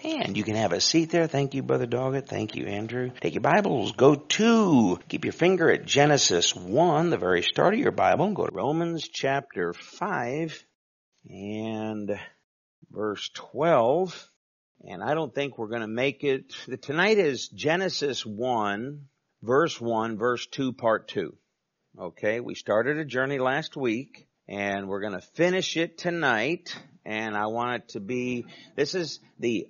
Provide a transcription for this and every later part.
And you can have a seat there. Thank you, Brother Doggett. Thank you, Andrew. Take your Bibles. Keep your finger at Genesis 1, the very start of your Bible. Go to Romans chapter 5 and verse 12. And I don't think we're going to make it. Tonight is Genesis 1, verse 2, part 2. Okay, we started a journey last week, and we're going to finish it tonight. And I want it to be, this is the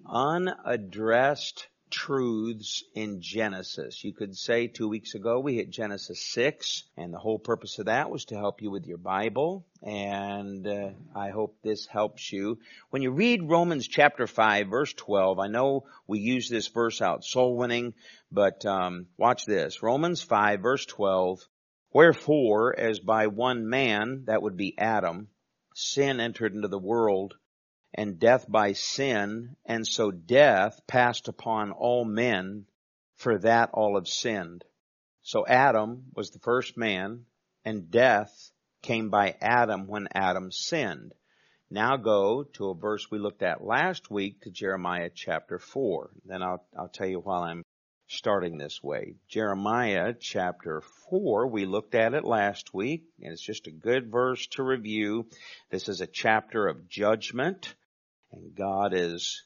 unaddressed truths in Genesis. You could say 2 weeks ago we hit Genesis 6, and the whole purpose of that was to help you with your Bible. And I hope this helps you. When you read Romans chapter 5, verse 12, I know we use this verse out soul winning, but watch this. Romans 5, verse 12, wherefore, as by one man, that would be Adam, sin entered into the world, and death by sin, and so death passed upon all men, for that all have sinned. So Adam was the first man, and death came by Adam when Adam sinned. Now go to a verse we looked at last week, to Jeremiah chapter 4. Then I'll tell you while I'm starting this way. Jeremiah chapter 4, we looked at it last week, and it's just a good verse to review. This is a chapter of judgment, and God is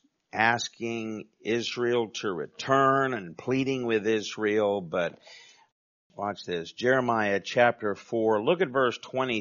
asking Israel to return and pleading with Israel, but watch this. Jeremiah chapter 4, look at verse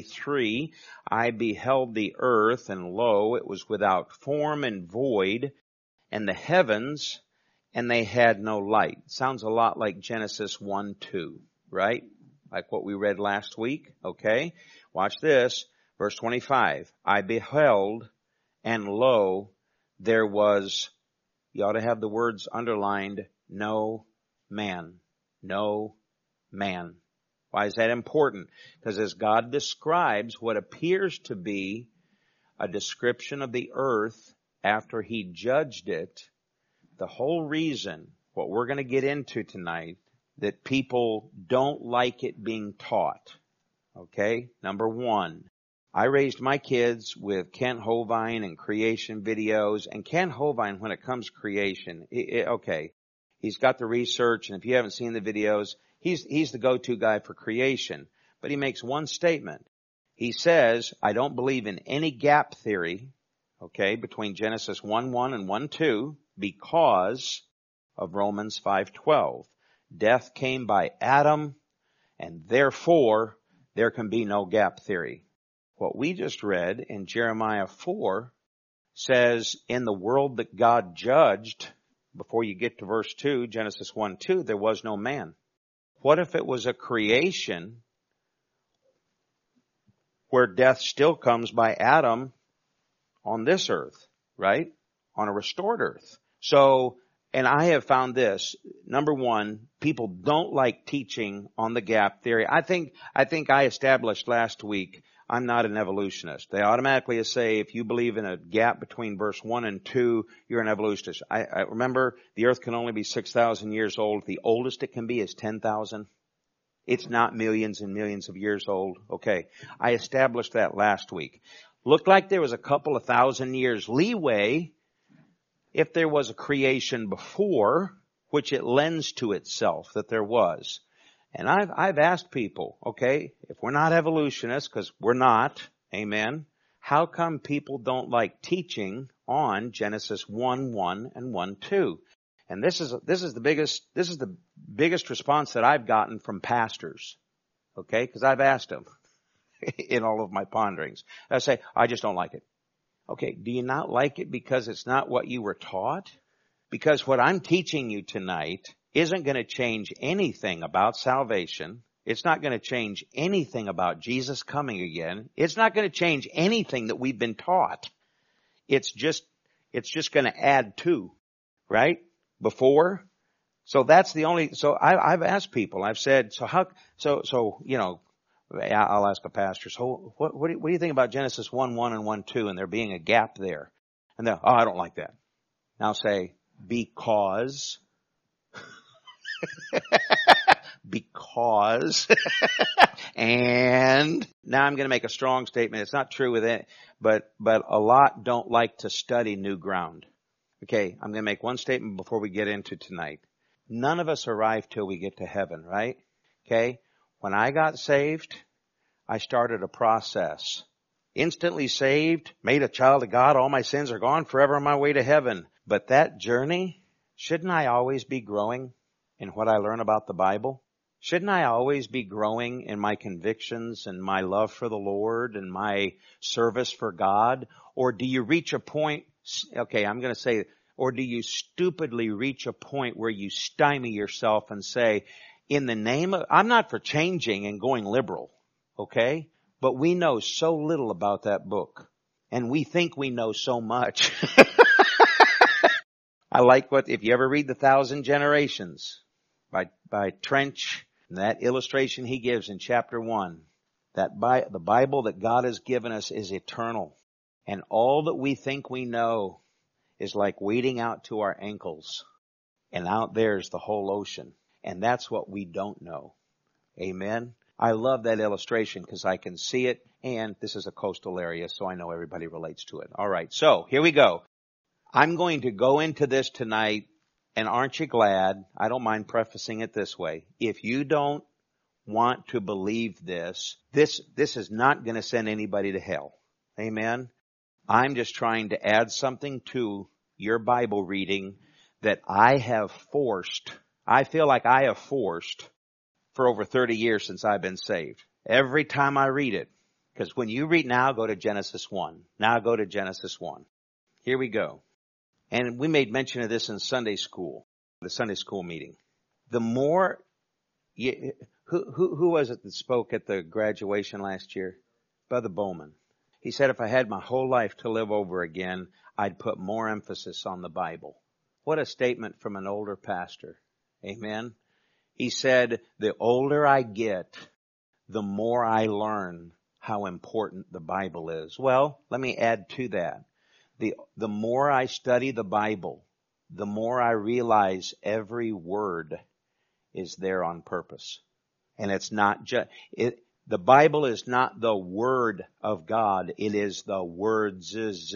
23. I beheld the earth, and lo, it was without form and void, and the heavens, and they had no light. Sounds a lot like Genesis 1:2, right? Like what we read last week, okay? Watch this. Verse 25. I beheld, and lo, there was, you ought to have the words underlined, no man. No man. Why is that important? Because as God describes what appears to be a description of the earth after He judged it, the whole reason, what we're going to get into tonight, that people don't like it being taught. Okay? Number one, I raised my kids with Kent Hovind and creation videos. And Kent Hovind, when it comes to creation, okay, he's got the research, and if you haven't seen the videos, he's the go-to guy for creation. But he makes one statement. He says, I don't believe in any gap theory, okay, between Genesis 1:1 and 1:2, because of Romans 5:12. Death came by Adam, and therefore there can be no gap theory. What we just read in Jeremiah 4 says, in the world that God judged, before you get to verse 2, Genesis 1:2, there was no man. What if it was a creation where death still comes by Adam on this earth, right? On a restored earth. So, and I have found this, number one, people don't like teaching on the gap theory. I think I established last week, I'm not an evolutionist. They automatically say if you believe in a gap between verse 1 and 2, you're an evolutionist. I remember the earth can only be 6,000 years old. The oldest it can be is 10,000. It's not millions and millions of years old. Okay. I established that last week. Looked like there was a couple of thousand years leeway if there was a creation before, which it lends to itself that there was. And I've asked people, okay, if we're not evolutionists, because we're not, amen, how come people don't like teaching on Genesis 1:1 and 1:2? And this is the biggest response that I've gotten from pastors, okay, because I've asked them in all of my ponderings. I say, I just don't like it. Okay, do you not like it because it's not what you were taught? Because what I'm teaching you tonight isn't going to change anything about salvation. It's not going to change anything about Jesus coming again. It's not going to change anything that we've been taught. It's just going to add to, right? Before. So that's the only, so I've asked people, I've said, you know, I'll ask a pastor, so what do you think about Genesis 1:1 and 1:2 and there being a gap there? And they'll, I don't like that. Now say, because and now I'm going to make a strong statement. It's not true with it, but a lot don't like to study new ground. Okay, I'm going to make one statement before we get into tonight. None of us arrive till we get to heaven, right? Okay, when I got saved, I started a process. Instantly saved, made a child of God, all my sins are gone, forever on my way to heaven. But that journey, shouldn't I always be growing in what I learn about the Bible? Shouldn't I always be growing in my convictions and my love for the Lord and my service for God? Or do you reach a point, okay, I'm going to say, or do you stupidly reach a point where you stymie yourself and say, in the name of, I'm not for changing and going liberal, okay? But we know so little about that book. And we think we know so much. I like if you ever read The Thousand Generations by Trench, and that illustration he gives in chapter 1, that the Bible that God has given us is eternal. And all that we think we know is like wading out to our ankles. And out there's the whole ocean. And that's what we don't know. Amen. I love that illustration because I can see it, and this is a coastal area, so I know everybody relates to it. All right, so here we go. I'm going to go into this tonight, and aren't you glad? I don't mind prefacing it this way. If you don't want to believe this is not going to send anybody to hell. Amen. I'm just trying to add something to your Bible reading that I feel like I have forced for over 30 years since I've been saved. Every time I read it. Because when you read now, go to Genesis 1. Now go to Genesis 1. Here we go. And we made mention of this in Sunday school, the Sunday school meeting. The more, who was it that spoke at the graduation last year? Brother Bowman. He said, if I had my whole life to live over again, I'd put more emphasis on the Bible. What a statement from an older pastor. Amen. He said, the older I get, the more I learn how important the Bible is. Well, let me add to that. The more I study the Bible, the more I realize every word is there on purpose. And it's not just, the Bible is not the Word of God. It is the words,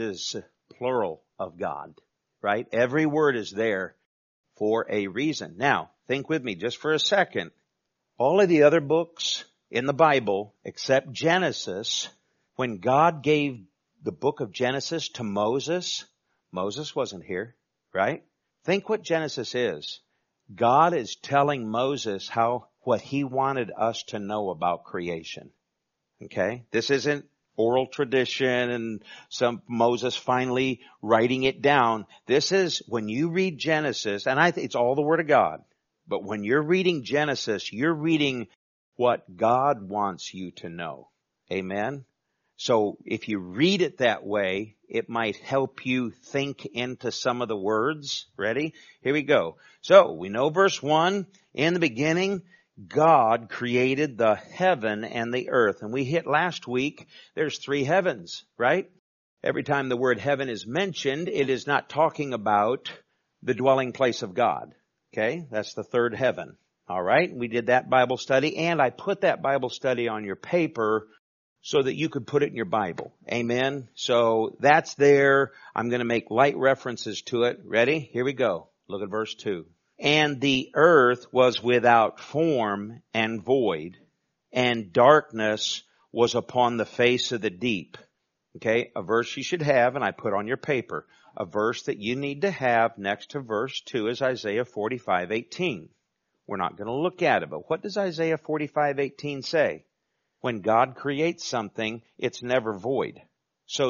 plural of God, right? Every word is there for a reason. Now, think with me just for a second. All of the other books in the Bible, except Genesis, when God gave the book of Genesis to Moses, Moses wasn't here, right? Think what Genesis is. God is telling Moses what he wanted us to know about creation. Okay? This isn't oral tradition and some Moses finally writing it down. This is when you read Genesis, and it's all the Word of God. But when you're reading Genesis, you're reading what God wants you to know. Amen? So if you read it that way, it might help you think into some of the words. Ready? Here we go. So we know verse 1, in the beginning, God created the heaven and the earth. And we hit last week, there's 3 heavens, right? Every time the word heaven is mentioned, it is not talking about the dwelling place of God. Okay? That's the 3rd heaven. All right? We did that Bible study, and I put that Bible study on your paper so that you could put it in your Bible. Amen? So that's there. I'm going to make light references to it. Ready? Here we go. Look at verse 2. And the earth was without form and void, and darkness was upon the face of the deep. Okay, a verse you should have, and I put on your paper. A verse that you need to have next to verse 2 is Isaiah 45:18. We're not going to look at it, but what does Isaiah 45:18 say? When God creates something, it's never void. So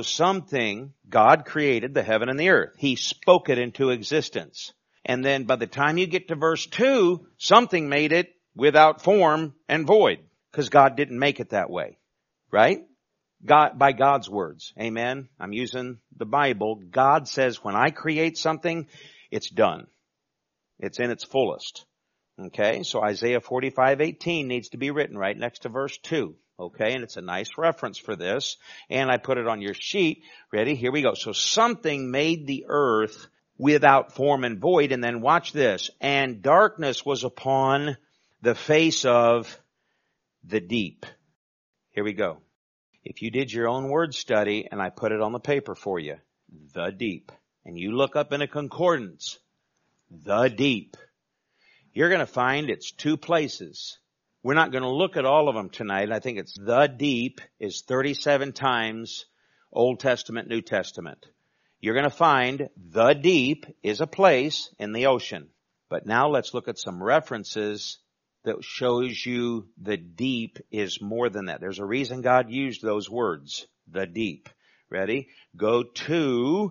God created the heaven and the earth. He spoke it into existence. And then by the time you get to verse 2, something made it without form and void. Because God didn't make it that way. Right? God, by God's words. Amen? I'm using the Bible. God says when I create something, it's done. It's in its fullest. Okay? So Isaiah 45:18 needs to be written right next to verse 2. Okay, and it's a nice reference for this. And I put it on your sheet. Ready? Here we go. So something made the earth without form and void. And then watch this. And darkness was upon the face of the deep. Here we go. If you did your own word study, and I put it on the paper for you, the deep. and you look up in a concordance, the deep, you're going to find it's two places. We're not going to look at all of them tonight. I think it's the deep is 37 times Old Testament, New Testament. You're going to find the deep is a place in the ocean. But now let's look at some references that shows you the deep is more than that. There's a reason God used those words, the deep. Ready? Go to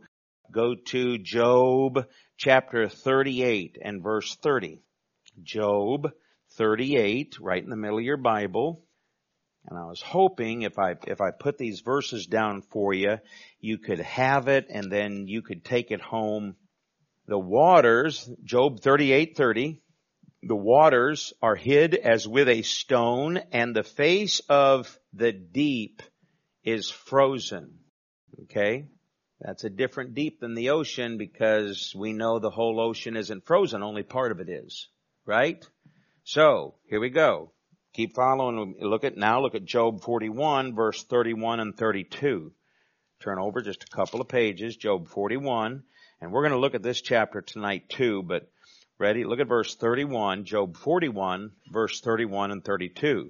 Job chapter 38 and verse 30. Job 38, right in the middle of your Bible. And I was hoping if I put these verses down for you, you could have it and then you could take it home. The waters, Job 38:30, the waters are hid as with a stone, and the face of the deep is frozen. Okay? That's a different deep than the ocean, because we know the whole ocean isn't frozen, only part of it is. Right? So, here we go. Keep following. Look at Job 41, verse 31 and 32. Turn over just a couple of pages, Job 41. And we're going to look at this chapter tonight too, but ready? Look at verse 31, Job 41, verse 31 and 32.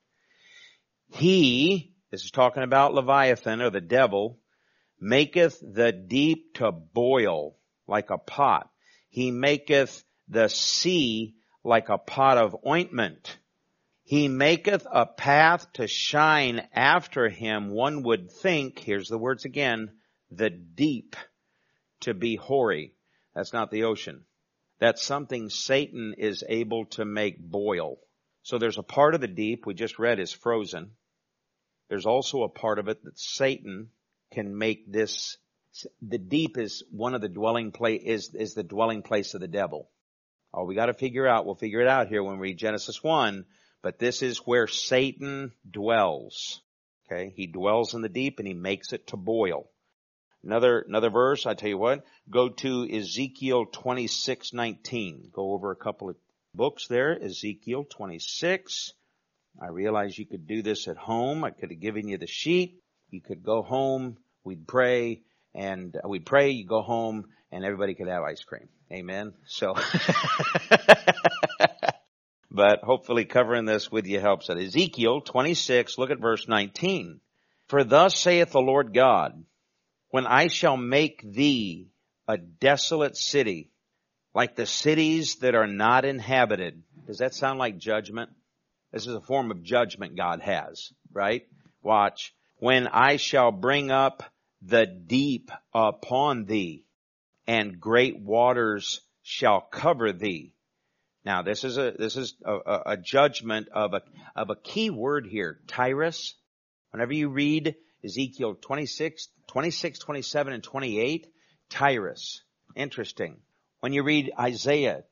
He, this is talking about Leviathan or the devil, maketh the deep to boil like a pot. He maketh the sea like a pot of ointment. He maketh a path to shine after him. One would think, here's the words again, the deep to be hoary. That's not the ocean. That's something Satan is able to make boil. So there's a part of the deep we just read is frozen. There's also a part of it that Satan can make this. The deep is one of the dwelling place, is the dwelling place of the devil. Oh, we got to figure out, we'll figure it out here when we read Genesis 1, but this is where Satan dwells. Okay? He dwells in the deep and he makes it to boil. Another verse, I tell you what, go to Ezekiel 26:19. Go over a couple of books there. Ezekiel 26. I realize you could do this at home. I could have given you the sheet. You could go home, we'd pray, you go home, and everybody could have ice cream. Amen? So, but hopefully covering this with you helps it. Ezekiel 26, look at verse 19. For thus saith the Lord God, when I shall make thee a desolate city, like the cities that are not inhabited. Does that sound like judgment? This is a form of judgment God has, right? Watch. When I shall bring up the deep upon thee, and great waters shall cover thee. Now, this is a judgment of a key word here, Tyrus. Whenever you read Ezekiel 26, 27, and 28, Tyrus. Interesting. When you read Isaiah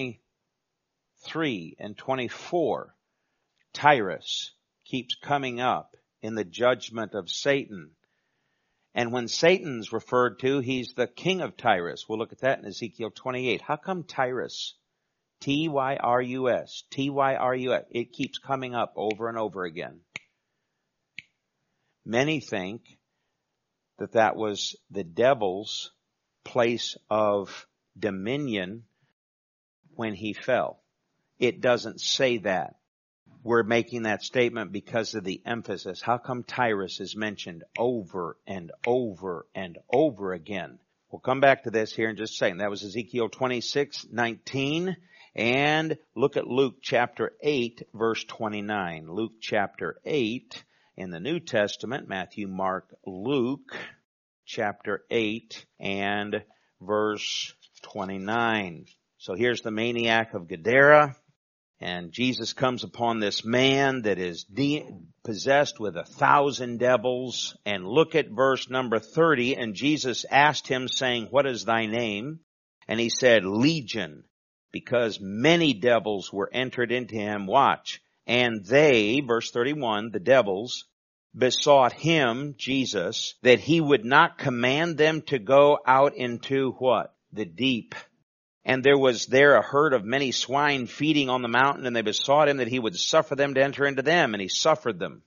23 and 24, Tyrus keeps coming up in the judgment of Satan. And when Satan's referred to, he's the king of Tyrus. We'll look at that in Ezekiel 28. How come Tyrus? T-Y-R-U-S. T-Y-R-U-S. It keeps coming up over and over again. Many think that was the devil's place of dominion when he fell. It doesn't say that. We're making that statement because of the emphasis. How come Tyrus is mentioned over and over and over again? We'll come back to this here in just a second. That was Ezekiel 26:19. And look at Luke chapter 8, verse 29. Luke chapter 8 in the New Testament, Matthew, Mark, Luke chapter 8 and verse 29. So here's the maniac of Gadara. And Jesus comes upon this man that is possessed with 1,000 devils. And look at verse number 30. And Jesus asked him, saying, what is thy name? And he said, Legion, because many devils were entered into him. Watch. And they, verse 31, the devils, besought him, Jesus, that he would not command them to go out into what? The deep. And there was there a herd of many swine feeding on the mountain, and they besought him that he would suffer them to enter into them, and he suffered them.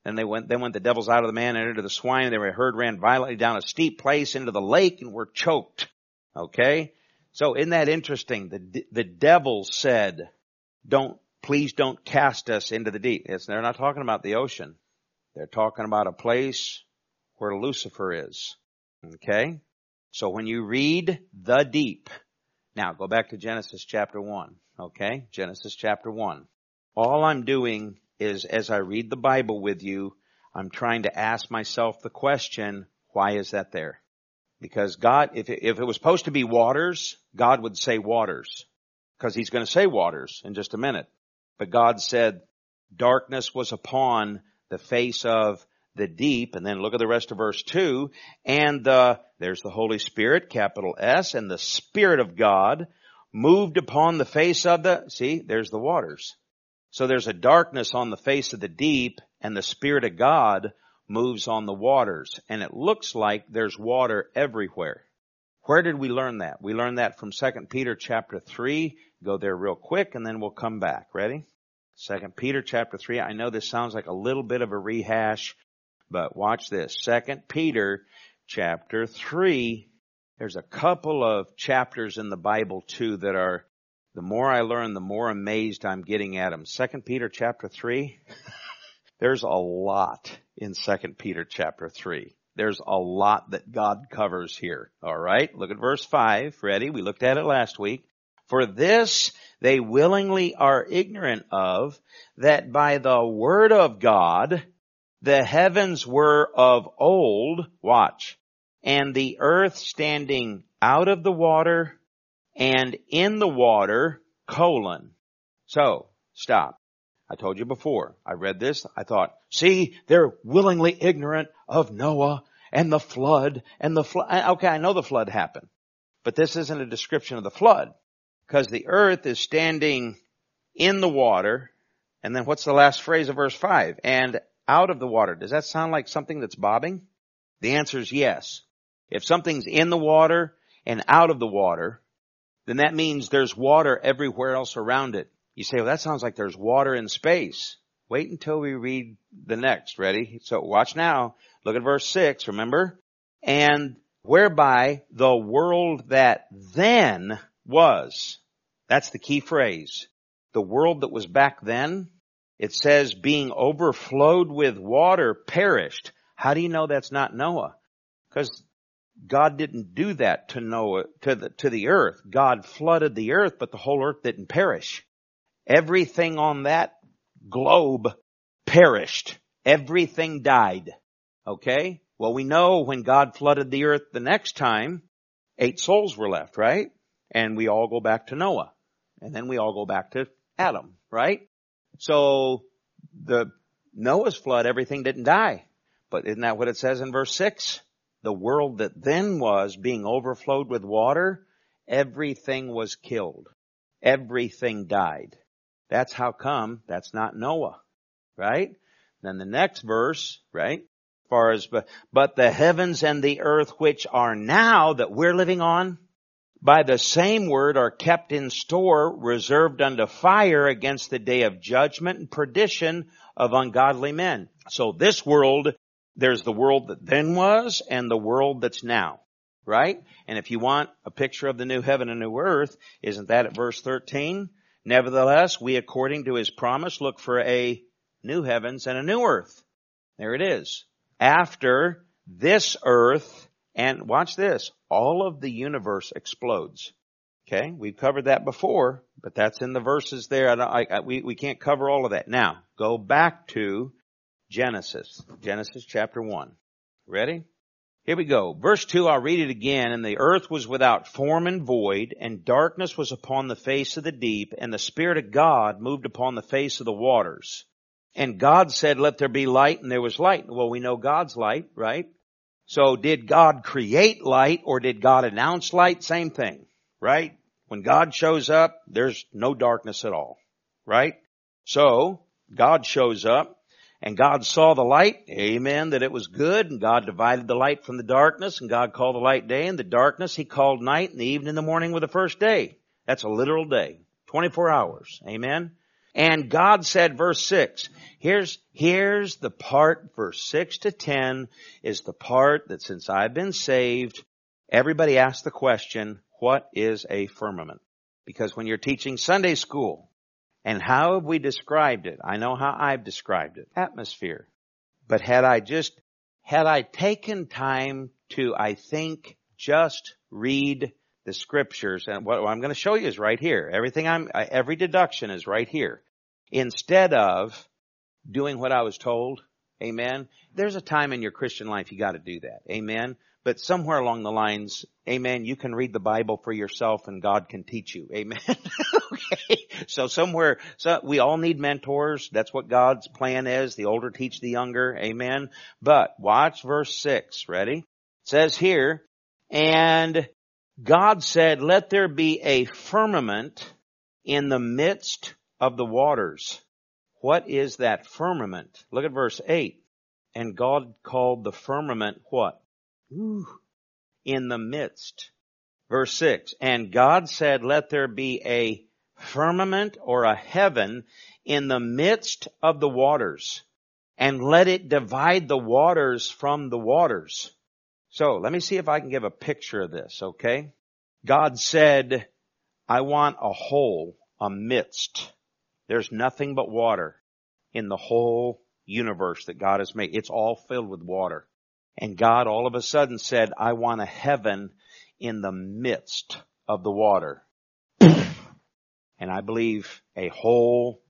Then went the devils out of the man and entered the swine, and they were heard ran violently down a steep place into the lake and were choked. Okay? So isn't that interesting? The devil said, please don't cast us into the deep. They're not talking about the ocean. They're talking about a place where Lucifer is. Okay? So when you read the deep, now go back to Genesis chapter 1. Okay? Genesis chapter 1. All I'm doing is, as I read the Bible with you, I'm trying to ask myself the question, why is that there? Because God, if it was supposed to be waters, God would say waters. Because he's going to say waters in just a minute. But God said darkness was upon the face of the deep. And then look at the rest of verse 2. And there's the Holy Spirit, capital S, and the Spirit of God moved upon the face of there's the waters. So there's a darkness on the face of the deep, and the Spirit of God moves on the waters. And it looks like there's water everywhere. Where did we learn that? We learned that from 2 Peter chapter 3. Go there real quick, and then we'll come back. Ready? 2 Peter chapter 3. I know this sounds like a little bit of a rehash, but watch this. 2 Peter chapter 3. There's a couple of chapters in the Bible, too, that are, the more I learn, the more amazed I'm getting at them. 2 Peter chapter 3. There's a lot in 2 Peter chapter 3. There's a lot that God covers here. All right? Look at verse 5. Ready? We looked at it last week. For this they willingly are ignorant of, that by the word of God the heavens were of old, watch, and the earth standing out of the water and in the water, So, stop. I told you before, I read this, I thought, see, they're willingly ignorant of Noah and the flood Okay, I know the flood happened, but this isn't a description of the flood, because the earth is standing in the water, and then what's the last phrase of verse 5? And out of the water. Does that sound like something that's bobbing? The answer is yes. If something's in the water and out of the water, then that means there's water everywhere else around it. You say, well, that sounds like there's water in space. Wait until we read the next. Ready? So watch now. Look at verse 6, remember? And whereby the world that then was. That's the key phrase. The world that was back then, it says being overflowed with water perished. How do you know that's not Noah? Because God didn't do that to Noah, to the earth. God flooded the earth, but the whole earth didn't perish. Everything on that globe perished. Everything died. Okay? Well, we know when God flooded the earth the next time, 8 souls were left, right? And we all go back to Noah. And then we all go back to Adam, right? So the Noah's flood, everything didn't die. But isn't that what it says in verse 6? The world that then was being overflowed with water, everything was killed. Everything died. That's how come that's not Noah, right? Then the next verse, right? But the heavens and the earth which are now that we're living on, by the same word are kept in store, reserved unto fire against the day of judgment and perdition of ungodly men. So this world, there's the world that then was and the world that's now, right? And if you want a picture of the new heaven and new earth, isn't that at verse 13? Nevertheless, we according to his promise look for a new heavens and a new earth. There it is. After this earth, and watch this, all of the universe explodes. Okay, we've covered that before, but that's in the verses there. We can't cover all of that. Now, go back to Genesis chapter 1. Ready? Here we go. Verse 2, I'll read it again. And the earth was without form and void, and darkness was upon the face of the deep, and the Spirit of God moved upon the face of the waters. And God said, let there be light, and there was light. Well, we know God's light, right? So did God create light, or did God announce light? Same thing, right? When God shows up, there's no darkness at all, right? So God shows up. And God saw the light, amen, that it was good, and God divided the light from the darkness, and God called the light day, and the darkness he called night, and the evening and the morning were the first day. That's a literal day, 24 hours, amen. And God said, verse 6, here's the part, verse 6 to 10 is the part that since I've been saved, everybody asks the question, what is a firmament? Because when you're teaching Sunday school, and how have we described it? I know how I've described it. Atmosphere. But had I taken time to, I think, just read the scriptures, and what I'm going to show you is right here. Every deduction is right here. Instead of doing what I was told, amen. There's a time in your Christian life you got to do that, amen. But somewhere along the lines, amen, you can read the Bible for yourself and God can teach you, amen. Okay. So we all need mentors. That's what God's plan is. The older teach the younger, amen. But watch verse 6, ready? It says here, and God said, let there be a firmament in the midst of the waters. What is that firmament? Look at verse 8. And God called the firmament what? In the midst. Verse 6. And God said, let there be a firmament or a heaven in the midst of the waters, and let it divide the waters from the waters. So let me see if I can give a picture of this, okay? God said, I want a hole, a midst. There's nothing but water in the whole universe that God has made. It's all filled with water. And God all of a sudden said, I want a heaven in the midst of the water. And I believe a whole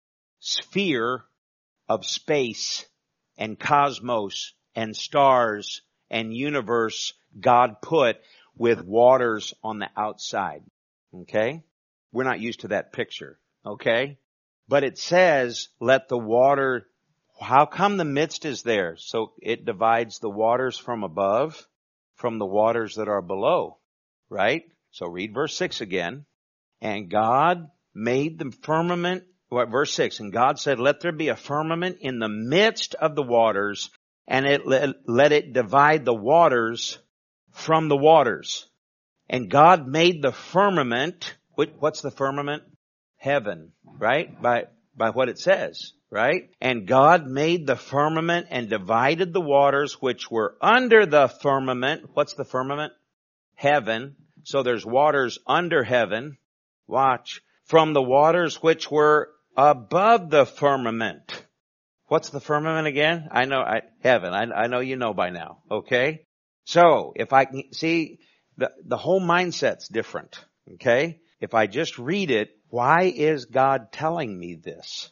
sphere of space and cosmos and stars and universe God put with waters on the outside. Okay? We're not used to that picture. Okay? But it says, let the water, how come the midst is there? So it divides the waters from above from the waters that are below. Right? So read verse 6 again. And God made the firmament, verse 6, and God said, let there be a firmament in the midst of the waters, and let it divide the waters from the waters. And God made the firmament, what's the firmament? Heaven, right? By what it says, right? And God made the firmament and divided the waters which were under the firmament. What's the firmament? Heaven. So there's waters under heaven. Watch. From the waters which were above the firmament. What's the firmament again? Heaven. I know you know by now. Okay? So, if I can see, the whole mindset's different. Okay? If I just read it, why is God telling me this?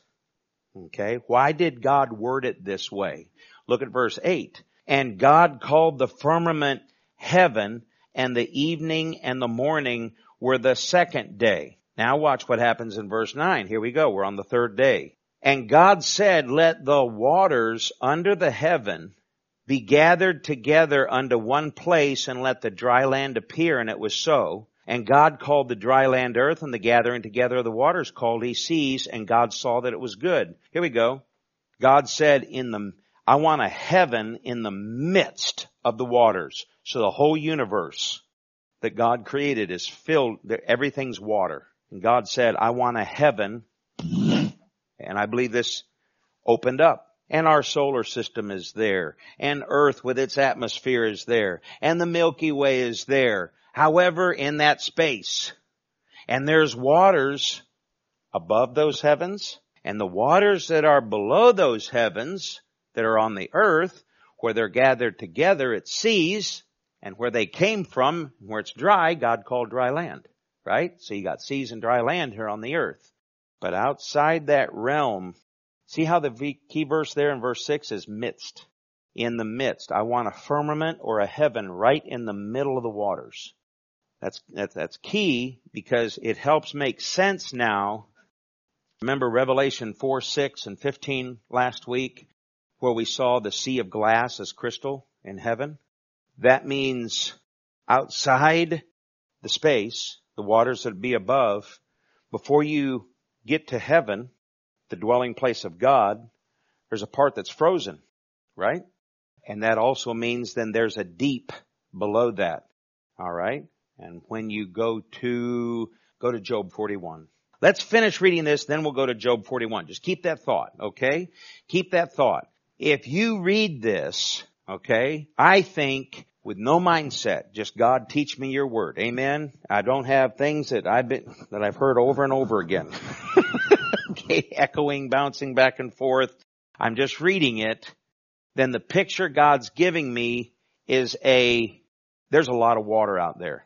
Okay? Why did God word it this way? Look at verse 8. And God called the firmament heaven, and the evening and the morning were the second day. Now watch what happens in verse 9. Here we go. We're on the third day. And God said, let the waters under the heaven be gathered together unto one place, and let the dry land appear. And it was so. And God called the dry land earth, and the gathering together of the waters called he seas, and God saw that it was good. Here we go. God said, I want a heaven in the midst of the waters. So the whole universe that God created is filled, everything's water. And God said, I want a heaven, and I believe this opened up. And our solar system is there. And Earth with its atmosphere is there. And the Milky Way is there. However, in that space. And there's waters above those heavens. And the waters that are below those heavens, that are on the earth, where they're gathered together, it seas. And where they came from, where it's dry, God called dry land. Right? So you got seas and dry land here on the earth. But outside that realm, see how the key verse there in verse 6 is midst. In the midst. I want a firmament or a heaven right in the middle of the waters. That's key because it helps make sense now. Remember Revelation 4, 6, and 15 last week where we saw the sea of glass as crystal in heaven? That means outside the space, the waters that be above, before you get to heaven, the dwelling place of God, there's a part that's frozen, right? And that also means then there's a deep below that. All right? And when you go to Job 41. Let's finish reading this, then we'll go to Job 41. Just keep that thought, okay? Keep that thought. If you read this, okay, I think with no mindset, just God teach me your word. Amen? I don't have things that I've heard over and over again. Okay, echoing, bouncing back and forth. I'm just reading it. Then the picture God's giving me is there's a lot of water out there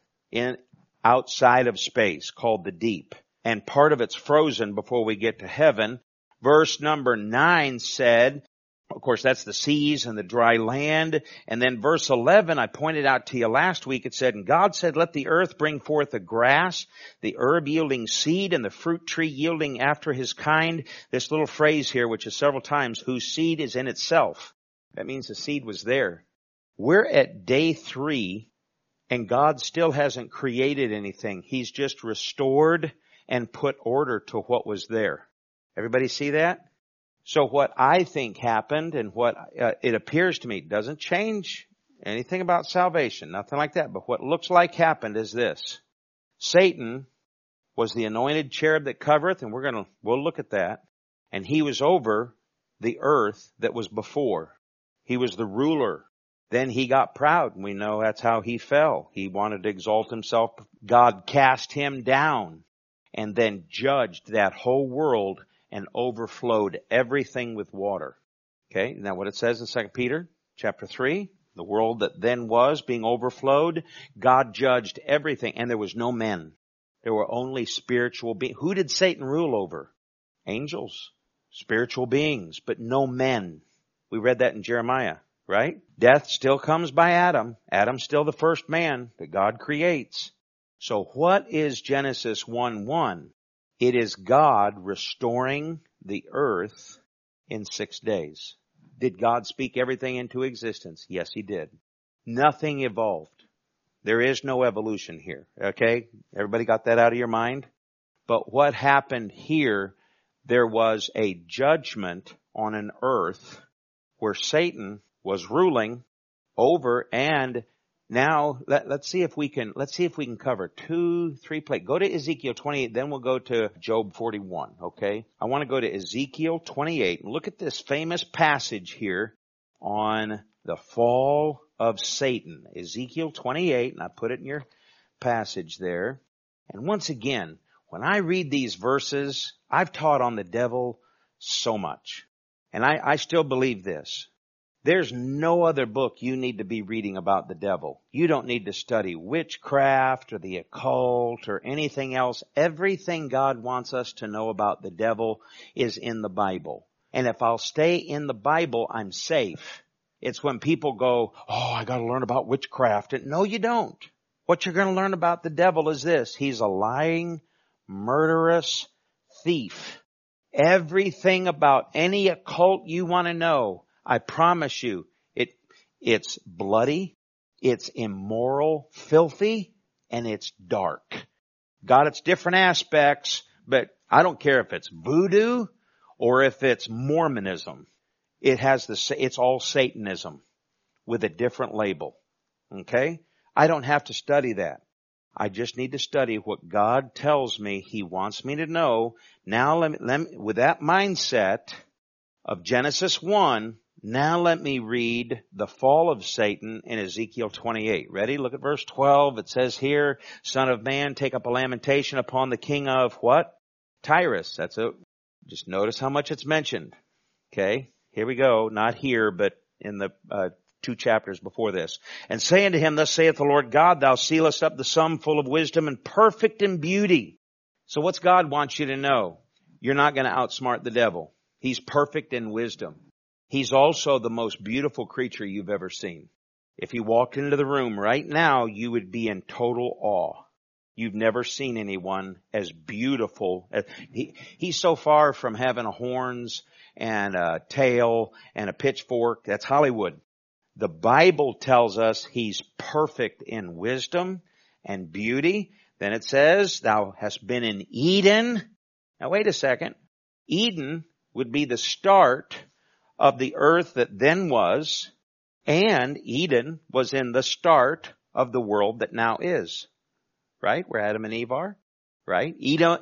outside of space called the deep. And part of it's frozen before we get to heaven. Verse number 9 said, of course, that's the seas and the dry land. And then verse 11, I pointed out to you last week, it said, and God said, let the earth bring forth the grass, the herb yielding seed, and the fruit tree yielding after his kind. This little phrase here, which is several times, whose seed is in itself. That means the seed was there. We're at day 3, and God still hasn't created anything. He's just restored and put order to what was there. Everybody see that? So what I think happened and what it appears to me doesn't change anything about salvation, nothing like that. But what looks like happened is this. Satan was the anointed cherub that covereth, and we'll look at that. And he was over the earth that was before. He was the ruler. Then he got proud, and we know that's how he fell. He wanted to exalt himself. God cast him down and then judged that whole world and overflowed everything with water. Okay, isn't that what it says in 2 Peter chapter 3? The world that then was being overflowed, God judged everything, and there was no men. There were only spiritual beings. Who did Satan rule over? Angels, spiritual beings, but no men. We read that in Jeremiah, right? Death still comes by Adam. Adam's still the first man that God creates. So what is Genesis 1:1? It is God restoring the earth in 6 days. Did God speak everything into existence? Yes, he did. Nothing evolved. There is no evolution here. Okay? Everybody got that out of your mind? But what happened here, there was a judgment on an earth where Satan was ruling over, and now let's see if we can cover 2-3 places. Go to Ezekiel 28, then we'll go to Job 41, okay? I want to go to Ezekiel 28 and look at this famous passage here on the fall of Satan. Ezekiel 28, and I put it in your passage there. And once again, when I read these verses, I've taught on the devil so much. And I still believe this. There's no other book you need to be reading about the devil. You don't need to study witchcraft or the occult or anything else. Everything God wants us to know about the devil is in the Bible. And if I'll stay in the Bible, I'm safe. It's when people go, oh, I got to learn about witchcraft. And no, you don't. What you're going to learn about the devil is this. He's a lying, murderous thief. Everything about any occult you want to know, I promise you, it's bloody, it's immoral, filthy, and it's dark. Got its different aspects, but I don't care if it's voodoo or if it's Mormonism. It's all Satanism with a different label. Okay? I don't have to study that. I just need to study what God tells me He wants me to know. Now let me, with that mindset of Genesis 1, now let me read the fall of Satan in Ezekiel 28. Ready? Look at verse 12. It says here, Son of man, take up a lamentation upon the king of what? Tyrus. Just notice how much it's mentioned. Okay? Here we go. Not here, but in the 2 chapters before this. And say unto him, Thus saith the Lord God, Thou sealest up the sum full of wisdom and perfect in beauty. So what's God want you to know? You're not going to outsmart the devil. He's perfect in wisdom. He's also the most beautiful creature you've ever seen. If he walked into the room right now, you would be in total awe. You've never seen anyone as beautiful. He's so far from having horns and a tail and a pitchfork. That's Hollywood. The Bible tells us he's perfect in wisdom and beauty. Then it says, Thou hast been in Eden. Now wait a second. Eden would be the start of the earth that then was, and Eden was in the start of the world that now is. Right? Where Adam and Eve are. right? Eden,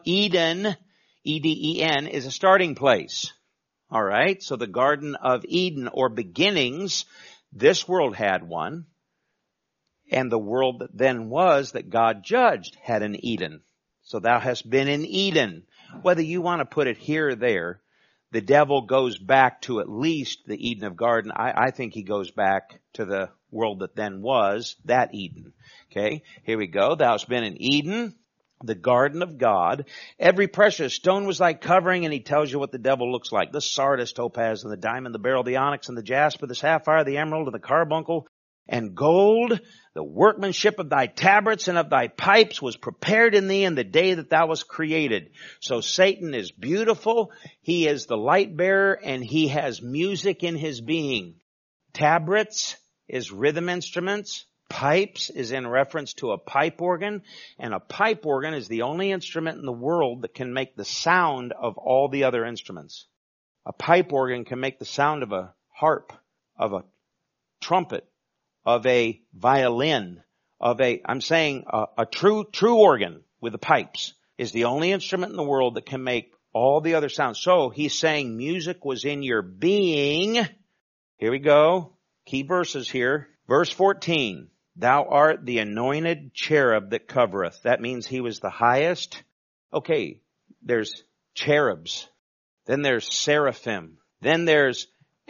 E-D-E-N, is a starting place. All right? So the Garden of Eden, or beginnings, this world had one, and the world that then was that God judged had an Eden. So thou hast been in Eden. Whether you want to put it here or there, the devil goes back to at least the Eden of Garden. I think he goes back to the world that then was, that Eden. Okay, here we go. Thou hast been in Eden, the garden of God. Every precious stone was thy covering, and he tells you what the devil looks like. The sardius, topaz, and the diamond, the beryl, the onyx, and the jasper, the sapphire, the emerald, and the carbuncle, and gold. The workmanship of thy tabrets and of thy pipes was prepared in thee in the day that thou wast created. So Satan is beautiful. He is the light bearer, and he has music in his being. Tabrets is rhythm instruments. Pipes is in reference to a pipe organ. And a pipe organ is the only instrument in the world that can make the sound of all the other instruments. A pipe organ can make the sound of a harp, of a trumpet, of a violin, of a true organ with the pipes is the only instrument in the world that can make all the other sounds. So he's saying music was in your being. Here we go. Key verses here. Verse 14. Thou art the anointed cherub that covereth. That means he was the highest. Okay, there's cherubs. Then there's seraphim. Then there's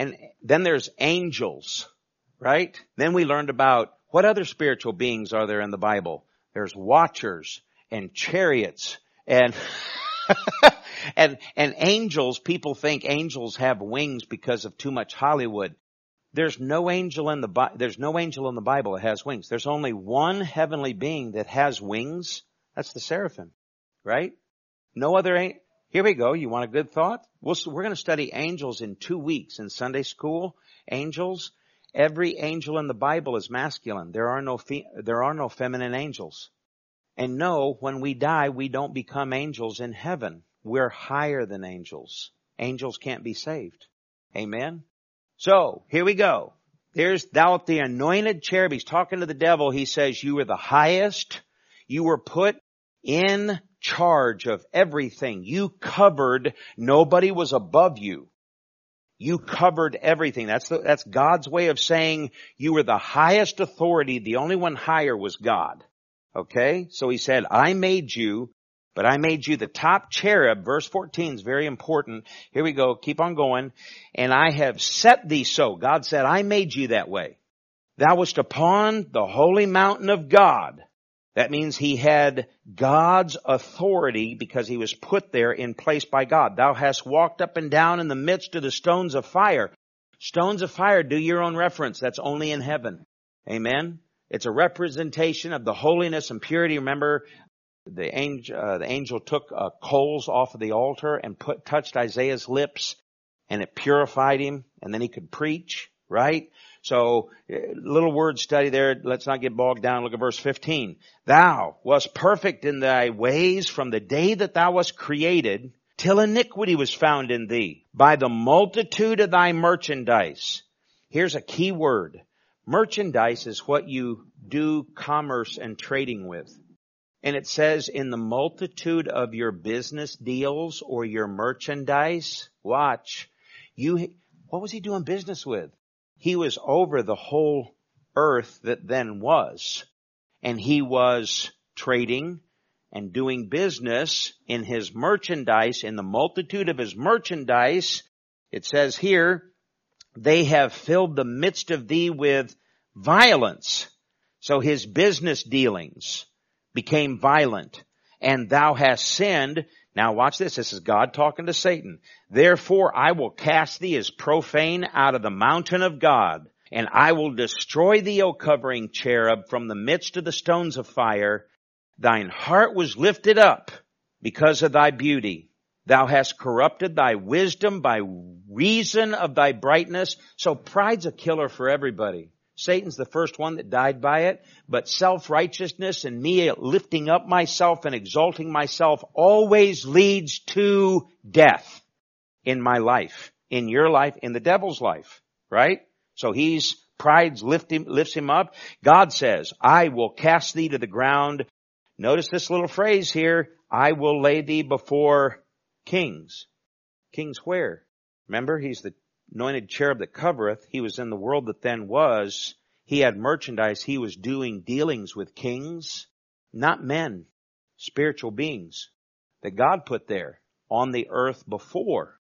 angels. Right? Then we learned about what other spiritual beings are there in the Bible. There's watchers and chariots and and angels. People think angels have wings because of too much Hollywood. There's no angel in the Bible that has wings. There's only one heavenly being that has wings. That's the seraphim. Right? No other. Here we go. You want a good thought? We're going to study angels in 2 weeks in Sunday school. Angels. Every angel in the Bible is masculine. There are no feminine angels. And no, when we die, we don't become angels in heaven. We're higher than angels. Angels can't be saved. Amen? So, here we go. There's thou art the anointed cherub. He's talking to the devil. He says, you are the highest. You were put in charge of everything. You covered. Nobody was above you. You covered everything. That's God's way of saying you were the highest authority. The only one higher was God. Okay? So he said, I made you, but I made you the top cherub. Verse 14 is very important. Here we go. Keep on going. And I have set thee so. God said, I made you that way. Thou wast upon the holy mountain of God. That means he had God's authority because he was put there in place by God. Thou hast walked up and down in the midst of the stones of fire. Stones of fire, do your own reference. That's only in heaven. Amen? It's a representation of the holiness and purity. Remember, the angel took coals off of the altar and touched Isaiah's lips, and it purified him, and then he could preach, right? So, little word study there. Let's not get bogged down. Look at verse 15. Thou wast perfect in thy ways from the day that thou wast created, till iniquity was found in thee, by the multitude of thy merchandise. Here's a key word. Merchandise is what you do commerce and trading with. And it says in the multitude of your business deals or your merchandise, watch, what was he doing business with? He was over the whole earth that then was. And he was trading and doing business in his merchandise, in the multitude of his merchandise. It says here, they have filled the midst of thee with violence. So his business dealings became violent. And thou hast sinned. Now watch this. This is God talking to Satan. Therefore I will cast thee as profane out of the mountain of God, and I will destroy thee, O covering cherub, from the midst of the stones of fire. Thine heart was lifted up because of thy beauty. Thou hast corrupted thy wisdom by reason of thy brightness. So pride's a killer for everybody. Satan's the first one that died by it, but self-righteousness and me lifting up myself and exalting myself always leads to death in my life, in your life, in the devil's life, right? So pride lifts him up. God says, I will cast thee to the ground. Notice this little phrase here, I will lay thee before kings. Kings where? Remember, he's the anointed cherub that covereth. He was in the world that then was. He had merchandise. He was doing dealings with kings, not men, spiritual beings that God put there on the earth before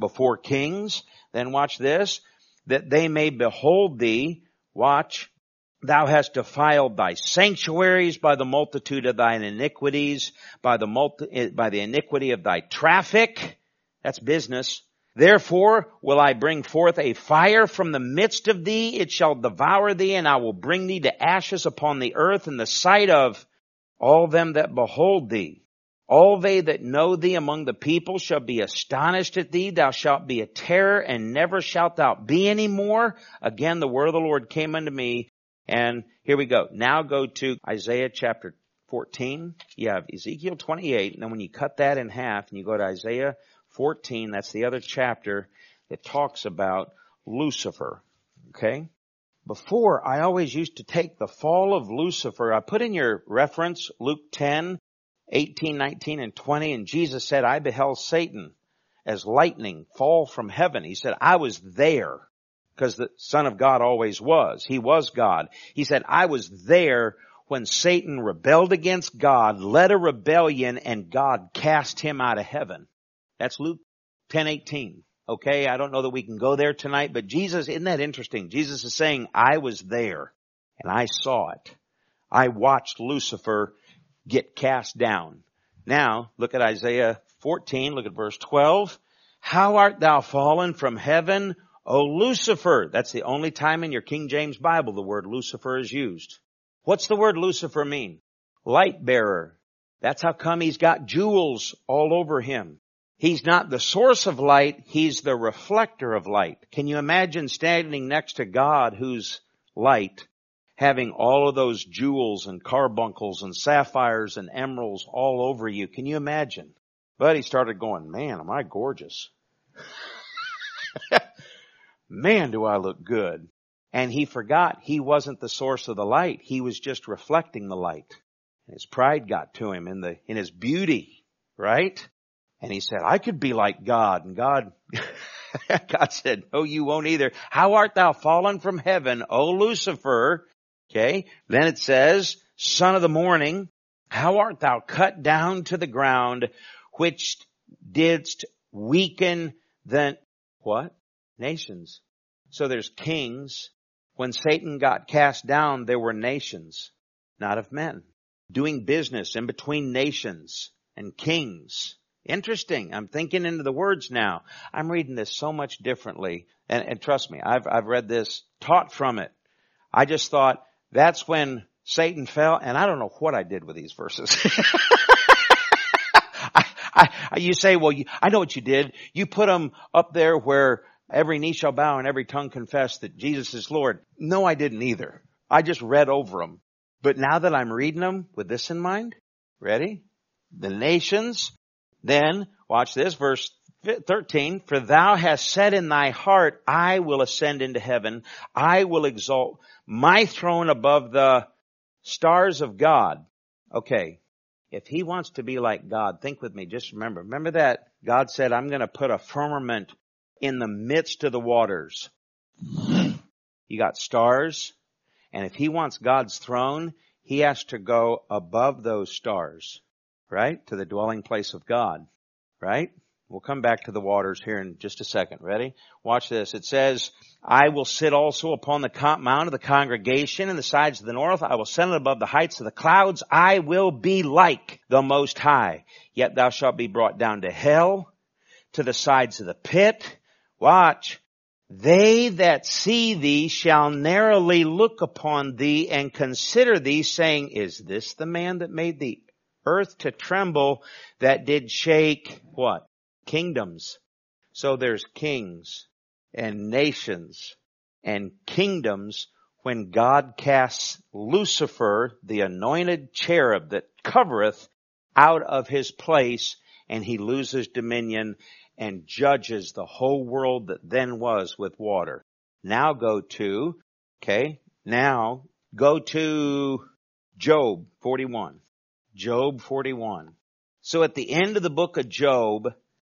kings. Then watch this, that they may behold thee. Watch. Thou hast defiled thy sanctuaries by the multitude of thine iniquities, by the iniquity of thy traffic. That's business. Therefore will I bring forth a fire from the midst of thee. It shall devour thee, and I will bring thee to ashes upon the earth in the sight of all them that behold thee. All they that know thee among the people shall be astonished at thee. Thou shalt be a terror, and never shalt thou be any more. Again, the word of the Lord came unto me. And here we go. Now go to Isaiah chapter 14. You have Ezekiel 28. And then when you cut that in half and you go to Isaiah 14, that's the other chapter that talks about Lucifer. Okay? Before, I always used to take the fall of Lucifer. I put in your reference Luke 10, 18, 19, and 20. And Jesus said, I beheld Satan as lightning fall from heaven. He said, I was there. Because the Son of God always was. He was God. He said, I was there when Satan rebelled against God, led a rebellion, and God cast him out of heaven. That's Luke 10:18. Okay, I don't know that we can go there tonight, but Jesus, isn't that interesting? Jesus is saying, I was there, and I saw it. I watched Lucifer get cast down. Now, look at Isaiah 14, look at verse 12. How art thou fallen from heaven, O Lucifer? That's the only time in your King James Bible the word Lucifer is used. What's the word Lucifer mean? Light bearer. That's how come he's got jewels all over him. He's not the source of light, he's the reflector of light. Can you imagine standing next to God who's light, having all of those jewels and carbuncles and sapphires and emeralds all over you? Can you imagine? But he started going, man, am I gorgeous. Man, do I look good. And he forgot he wasn't the source of the light. He was just reflecting the light. And his pride got to him in his beauty, right? And he said, I could be like God. And God said, no, you won't either. How art thou fallen from heaven, O Lucifer? Okay. Then it says, son of the morning, how art thou cut down to the ground, which didst weaken the, what? Nations. So there's kings. When Satan got cast down, there were nations, not of men, doing business in between nations and kings. Interesting. I'm thinking into the words now. I'm reading this so much differently. And trust me, I've read this, taught from it. I just thought that's when Satan fell, and I don't know what I did with these verses. You say, well, I know what you did. You put them up there where every knee shall bow and every tongue confess that Jesus is Lord. No, I didn't either. I just read over them. But now that I'm reading them with this in mind, ready? The nations, then, watch this, verse 13, for thou hast said in thy heart, I will ascend into heaven. I will exalt my throne above the stars of God. Okay. If he wants to be like God, think with me. Just remember that God said, I'm going to put a firmament in the midst of the waters. You got stars. And if he wants God's throne, he has to go above those stars, right? To the dwelling place of God, right? We'll come back to the waters here in just a second. Ready? Watch this. It says, I will sit also upon the mount of the congregation in the sides of the north. I will set it above the heights of the clouds. I will be like the Most High. Yet thou shalt be brought down to hell, to the sides of the pit. Watch. They that see thee shall narrowly look upon thee and consider thee, saying, is this the man that made the earth to tremble, that did shake, what? Kingdoms. So there's kings and nations and kingdoms when God casts Lucifer, the anointed cherub that covereth, out of his place, and he loses dominion and judges the whole world that then was with water. Now go to Job 41. Job 41. So at the end of the book of Job,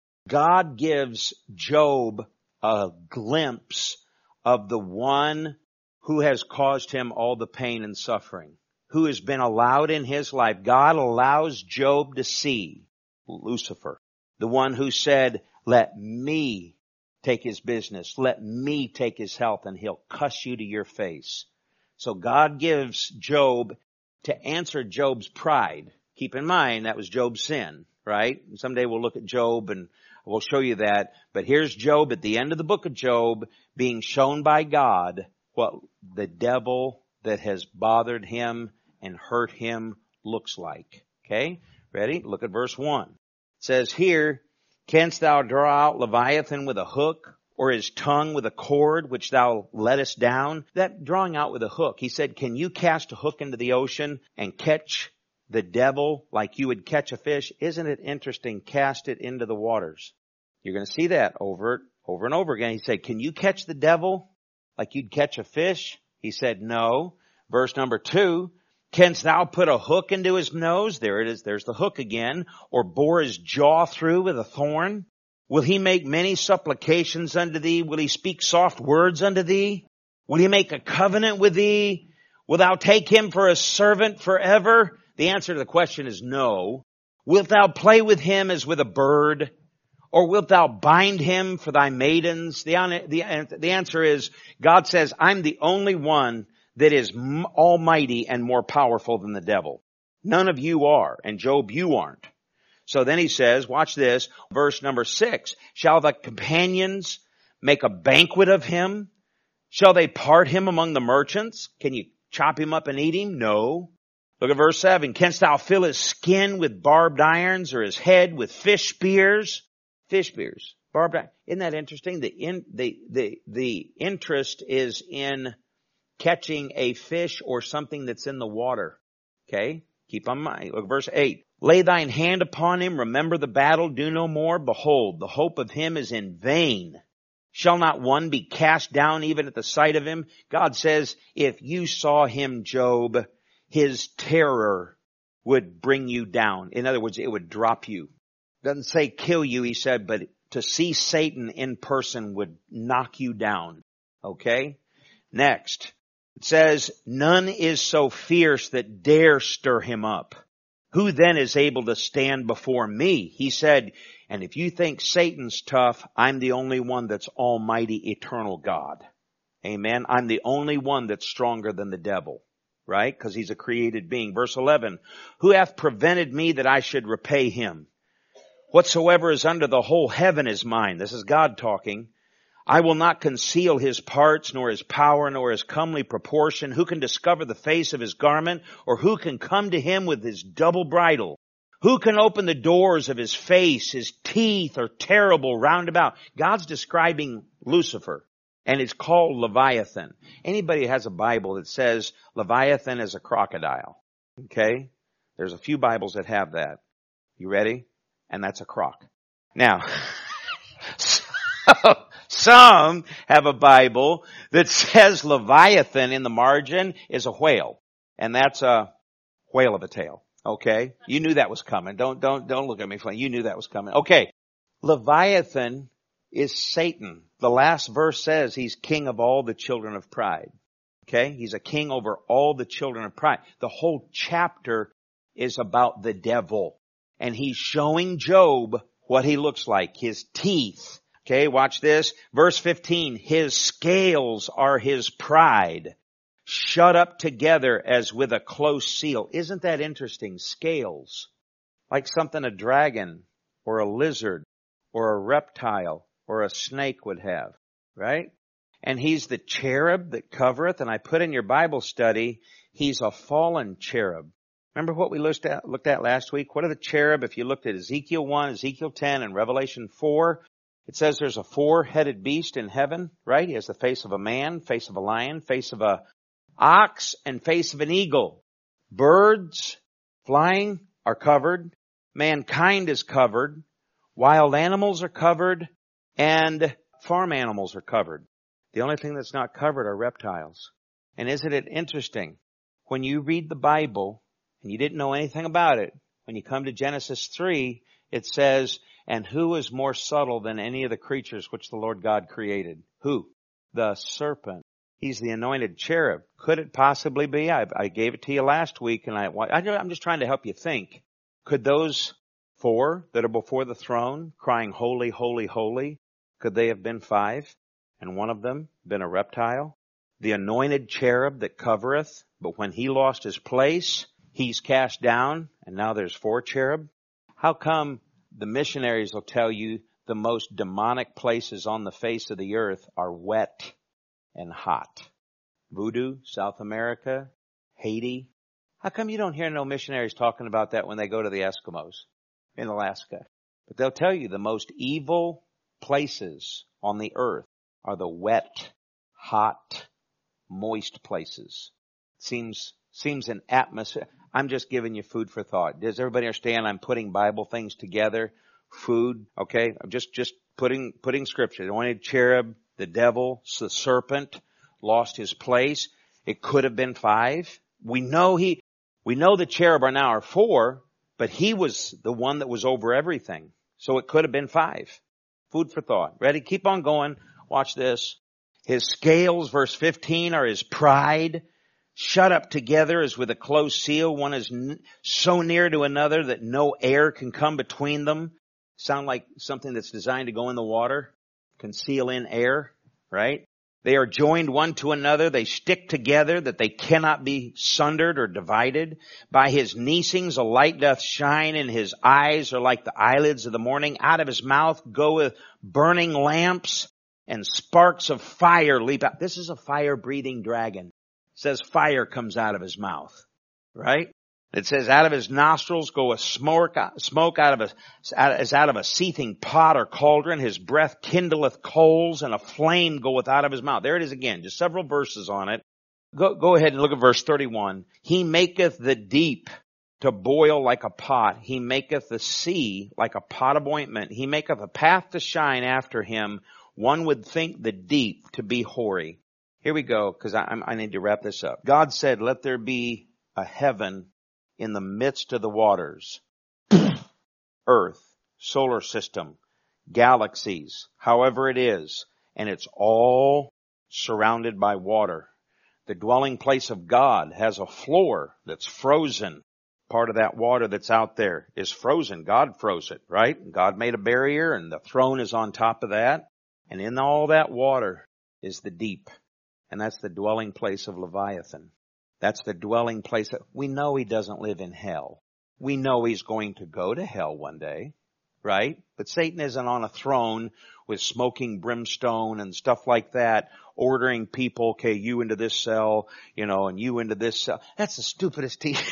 God gives Job a glimpse of the one who has caused him all the pain and suffering, who has been allowed in his life. God allows Job to see Lucifer, the one who said, let me take his business, let me take his health, and he'll cuss you to your face. So God gives Job to answer Job's pride. Keep in mind, that was Job's sin, right? Someday we'll look at Job and we'll show you that. But here's Job at the end of the book of Job being shown by God what the devil that has bothered him and hurt him looks like. Okay? Ready? Look at verse 1. It says here, canst thou draw out Leviathan with a hook, or his tongue with a cord which thou lettest down? That drawing out with a hook, he said, can you cast a hook into the ocean and catch the devil like you would catch a fish? Isn't it interesting? Cast it into the waters. You're going to see that over and over again. He said, can you catch the devil like you'd catch a fish? He said, no. Verse number 2, canst thou put a hook into his nose? There it is. There's the hook again. Or bore his jaw through with a thorn? Will he make many supplications unto thee? Will he speak soft words unto thee? Will he make a covenant with thee? Wilt thou take him for a servant forever? The answer to the question is no. Wilt thou play with him as with a bird? Or wilt thou bind him for thy maidens? The answer is, God says, I'm the only one that is almighty and more powerful than the devil. None of you are. And Job, you aren't. So then he says, watch this, verse number 6, shall the companions make a banquet of him? Shall they part him among the merchants? Can you chop him up and eat him? No. Look at verse 7. Canst thou fill his skin with barbed irons, or his head with fish spears? Fish spears. Barbed iron. Isn't that interesting? The interest is in catching a fish or something that's in the water. Okay? Keep on mind. Look at verse 8. Lay thine hand upon him. Remember the battle. Do no more. Behold, the hope of him is in vain. Shall not one be cast down even at the sight of him? God says, if you saw him, Job, his terror would bring you down. In other words, it would drop you. Doesn't say kill you, he said, but to see Satan in person would knock you down. Okay? Next. It says, none is so fierce that dare stir him up. Who then is able to stand before me? He said, and if you think Satan's tough, I'm the only one that's almighty, eternal God. Amen. I'm the only one that's stronger than the devil. Right? Because he's a created being. Verse 11, who hath prevented me that I should repay him? Whatsoever is under the whole heaven is mine. This is God talking. I will not conceal his parts, nor his power, nor his comely proportion. Who can discover the face of his garment? Or who can come to him with his double bridle? Who can open the doors of his face? His teeth are terrible round about. God's describing Lucifer, and it's called Leviathan. Anybody who has a Bible that says Leviathan is a crocodile, okay? There's a few Bibles that have that. You ready? And that's a croc. Now, some have a Bible that says Leviathan in the margin is a whale. And that's a whale of a tail. Okay? You knew that was coming. Don't look at me funny. You knew that was coming. Okay. Leviathan is Satan. The last verse says he's king of all the children of pride. Okay? He's a king over all the children of pride. The whole chapter is about the devil. And he's showing Job what he looks like. His teeth. Okay, watch this. Verse 15. His scales are his pride, shut up together as with a close seal. Isn't that interesting? Scales. Like something a dragon or a lizard or a reptile or a snake would have. Right? And he's the cherub that covereth. And I put in your Bible study, he's a fallen cherub. Remember what we looked at last week? What are the cherub? If you looked at Ezekiel 1, Ezekiel 10, and Revelation 4, it says there's a four-headed beast in heaven, right? He has the face of a man, face of a lion, face of a ox, and face of an eagle. Birds flying are covered. Mankind is covered. Wild animals are covered. And farm animals are covered. The only thing that's not covered are reptiles. And isn't it interesting? When you read the Bible, and you didn't know anything about it, When you come to Genesis 3, it says, and who is more subtle than any of the creatures which the Lord God created? Who? The serpent. He's the anointed cherub. Could it possibly be? I gave it to you last week, and I'm just trying to help you think. Could those 4 that are before the throne crying, holy, holy, holy, could they have been 5? And one of them been a reptile? The anointed cherub that covereth, but when he lost his place, he's cast down, and now there's 4 cherub? How come the missionaries will tell you the most demonic places on the face of the earth are wet and hot? Voodoo, South America, Haiti. How come you don't hear no missionaries talking about that when they go to the Eskimos in Alaska? But they'll tell you the most evil places on the earth are the wet, hot, moist places. Seems an atmosphere. I'm just giving you food for thought. Does everybody understand I'm putting Bible things together? Food, okay? I'm just putting scripture. The anointed cherub, the devil, the serpent, lost his place. It could have been 5. We know the cherub are 4, but he was the one that was over everything. So it could have been 5. Food for thought. Ready? Keep on going. Watch this. His scales, verse 15, are his pride. Shut up together as with a closed seal. One is so near to another that no air can come between them. Sound like something that's designed to go in the water. Conceal in air, right? They are joined one to another. They stick together that they cannot be sundered or divided. By his neesings a light doth shine, and his eyes are like the eyelids of the morning. Out of his mouth goeth burning lamps, and sparks of fire leap out. This is a fire-breathing dragon. It says fire comes out of his mouth, right? It says out of his nostrils goeth smoke out of a seething pot or cauldron. His breath kindleth coals, and a flame goeth out of his mouth. There it is again, just several verses on it. Go ahead and look at verse 31. He maketh the deep to boil like a pot. He maketh the sea like a pot of ointment. He maketh a path to shine after him. One would think the deep to be hoary. Here we go, because I need to wrap this up. God said, let there be a heaven in the midst of the waters. Earth, solar system, galaxies, however it is. And it's all surrounded by water. The dwelling place of God has a floor that's frozen. Part of that water that's out there is frozen. God froze it, right? God made a barrier, and the throne is on top of that. And in all that water is the deep. And that's the dwelling place of Leviathan. That's the dwelling place. We know he doesn't live in hell. We know he's going to go to hell one day, right? But Satan isn't on a throne with smoking brimstone and stuff like that, ordering people, okay, you into this cell, and you into this cell. That's the stupidest teaching.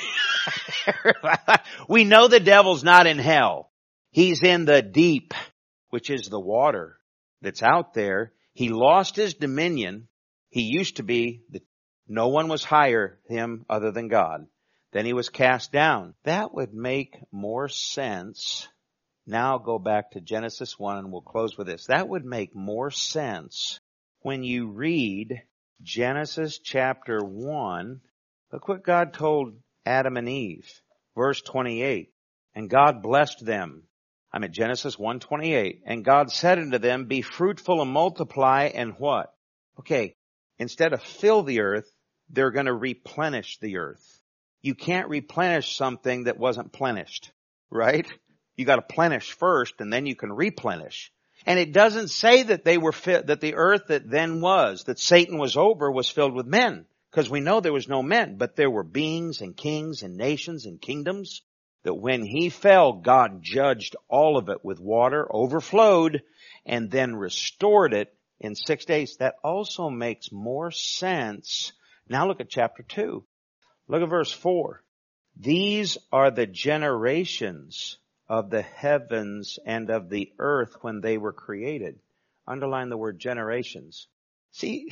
We know the devil's not in hell. He's in the deep, which is the water that's out there. He lost his dominion. He used to be, no one was higher him other than God. Then he was cast down. That would make more sense. Now go back to Genesis 1 and we'll close with this. That would make more sense when you read Genesis chapter 1. Look what God told Adam and Eve. Verse 28. And God blessed them. I'm at Genesis 1:28. And God said unto them, be fruitful and multiply, and what? Okay, instead of fill the earth, they're going to replenish the earth. You can't replenish something that wasn't plenished, right? You got to plenish first, and then you can replenish. And it doesn't say that that the earth that then was, that Satan was over, was filled with men, because we know there was no men, but there were beings and kings and nations and kingdoms. That when he fell, God judged all of it with water, overflowed, and then restored it in 6 days. That also makes more sense. Now look at chapter 2. Look at verse 4. These are the generations of the heavens and of the earth when they were created. Underline the word generations. See?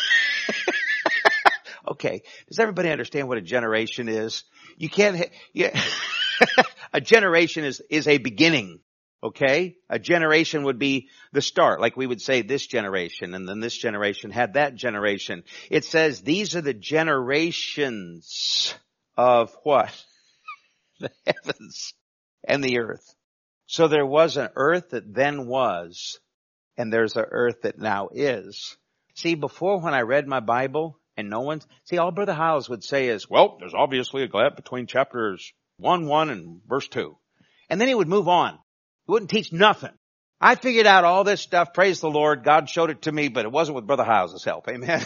Okay. Does everybody understand what a generation is? You can't, a generation is a beginning. Okay? A generation would be the start. Like we would say this generation, and then this generation had that generation. It says these are the generations of what? the heavens and the earth. So there was an earth that then was, and there's an earth that now is. See, before when I read my Bible and all Brother Hiles would say is, well, there's obviously a gap between chapters 1 and verse 2. And then he would move on. He wouldn't teach nothing. I figured out all this stuff. Praise the Lord. God showed it to me, but it wasn't with Brother Hiles' help. Amen.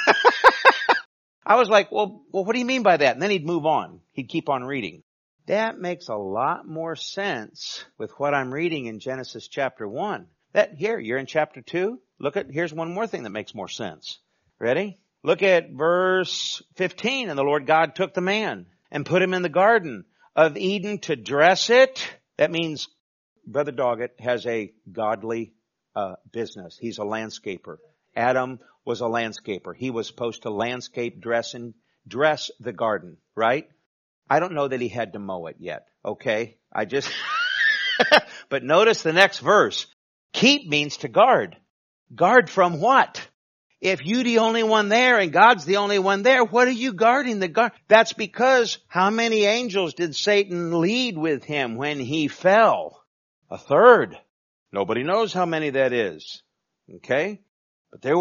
I was like, well, what do you mean by that? And then he'd move on. He'd keep on reading. That makes a lot more sense with what I'm reading in Genesis chapter 1. You're in chapter 2. Here's one more thing that makes more sense. Ready? Look at verse 15. And the Lord God took the man and put him in the garden of Eden to dress it. That means Brother Doggett has a godly business. He's a landscaper. Adam was a landscaper. He was supposed to landscape, dress the garden, right? I don't know that he had to mow it yet, okay? But notice the next verse. Keep means to guard. Guard from what? If you the only one there and God's the only one there, what are you guarding the guard? That's because how many angels did Satan lead with him when he fell? A third. Nobody knows how many that is. Okay? But there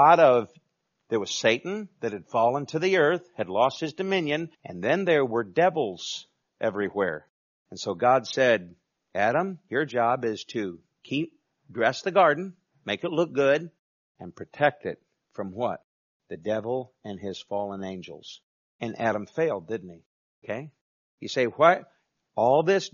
was Satan that had fallen to the earth, had lost his dominion, and then there were devils everywhere. And so God said, Adam, your job is to dress the garden, make it look good, and protect it from what? The devil and his fallen angels. And Adam failed, didn't he? Okay? You say, what? All this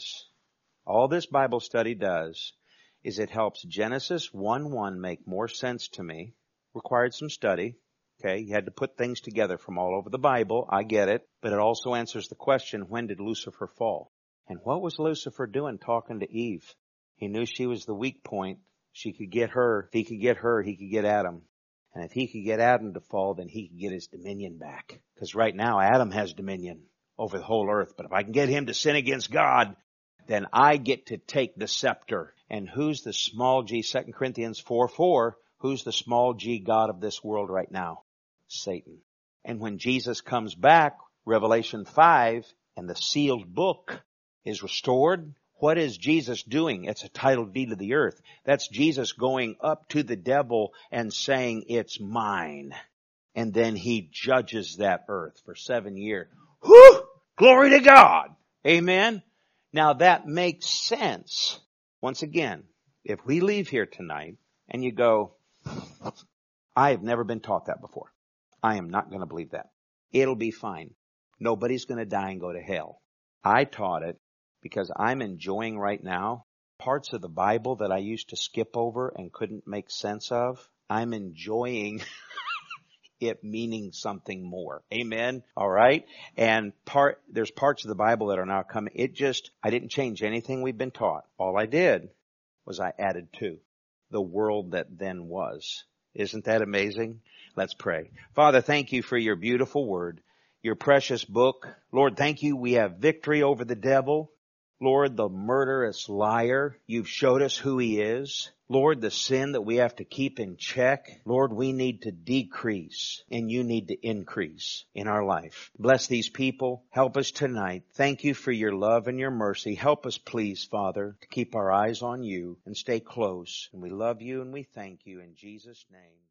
Bible study does, is it helps Genesis 1:1 make more sense to me. Required some study. Okay, you had to put things together from all over the Bible. I get it. But it also answers the question, when did Lucifer fall? And what was Lucifer doing talking to Eve? He knew she was the weak point. She could get her. If he could get her, he could get Adam. And if he could get Adam to fall, then he could get his dominion back. Because right now, Adam has dominion over the whole earth. But if I can get him to sin against God, then I get to take the scepter. And who's the small g? 2 Corinthians 4:4. Who's the small g god of this world right now? Satan. And when Jesus comes back, Revelation 5, and the sealed book is restored, what is Jesus doing? It's a title deed of the earth. That's Jesus going up to the devil and saying, it's mine. And then he judges that earth for 7 years. Whew! Glory to God! Amen? Now that makes sense. Once again, if we leave here tonight and you go, I have never been taught that before. I am not going to believe that. It'll be fine. Nobody's going to die and go to hell. I taught it because I'm enjoying right now parts of the Bible that I used to skip over and couldn't make sense of. I'm enjoying it meaning something more. Amen. All right. And there's parts of the Bible that are now coming. I didn't change anything we've been taught. All I did was I added to the world that then was. Isn't that amazing? Let's pray. Father, thank you for your beautiful word, your precious book. Lord, thank you. We have victory over the devil. Lord, the murderous liar, you've showed us who he is. Lord, the sin that we have to keep in check. Lord, we need to decrease and you need to increase in our life. Bless these people. Help us tonight. Thank you for your love and your mercy. Help us, please, Father, to keep our eyes on you and stay close. And we love you and we thank you in Jesus' name.